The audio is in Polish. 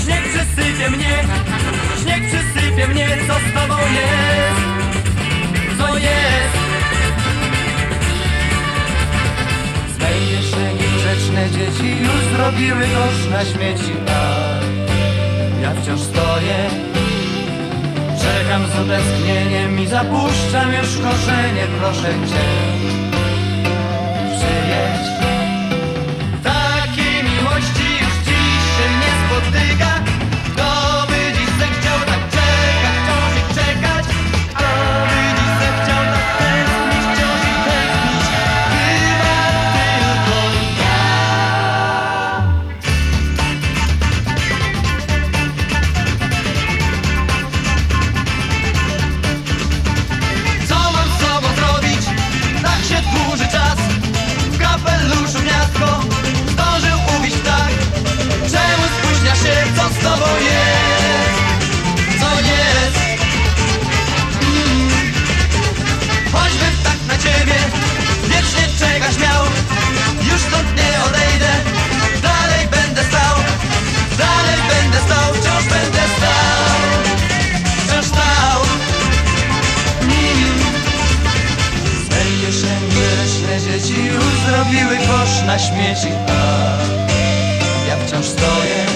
Śnieg przysypie mnie, śnieg przysypie mnie. Co z tobą jest? Co jest? Z mej kieszeni grzeczne dzieci już zrobiły kosz na śmieci, a ja wciąż stoję. Czekam z utęsknieniem i zapuszczam już korzenie. Proszę cię, przyjedź. Takiej miłości już dziś się nie spotyka. Kto by dziś zechciał tak czekać, wciąż i czekać? Kto by dziś zechciał tak tęsknić, wciąż i tęsknić? Chyba tylko ja. Co mam z sobą zrobić? Tak się dłuży czas. W kapeluszu gniazdko zdążył ubić ptak. Czemu spóźnia się? Co z tobą jest? Co jest? Choćbym tak na ciebie wiecznie czekać miał, już stąd nie odejdę. Dalej będę stał, dalej będę stał, wciąż będę stał, wciąż stał. Z mej kieszeni leśne dzieci już zrobiły kosz na śmieci, a ja wciąż stoję.